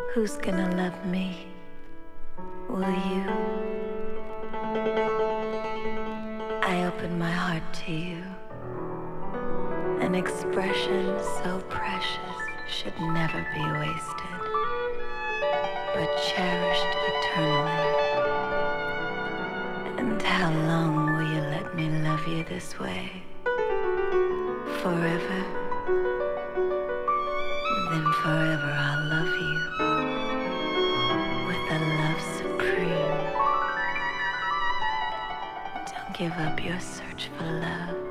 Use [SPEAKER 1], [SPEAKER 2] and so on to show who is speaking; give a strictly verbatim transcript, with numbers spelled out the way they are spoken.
[SPEAKER 1] Who's gonna love me? Will you? I open my heart to you. An expression so precious should never be wasted, but cherished eternally. And how long will you let me love you this way? Forever? Then forever I'll love you with a love supreme. Don't give up your search for love.